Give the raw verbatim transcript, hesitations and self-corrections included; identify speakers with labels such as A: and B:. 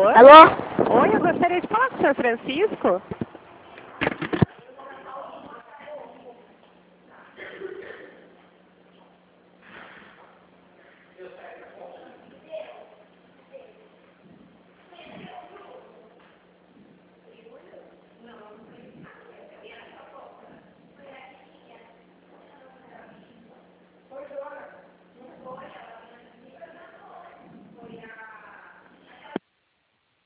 A: Alô?
B: Alô?
A: Oi, eu gostaria de falar com o senhor Francisco.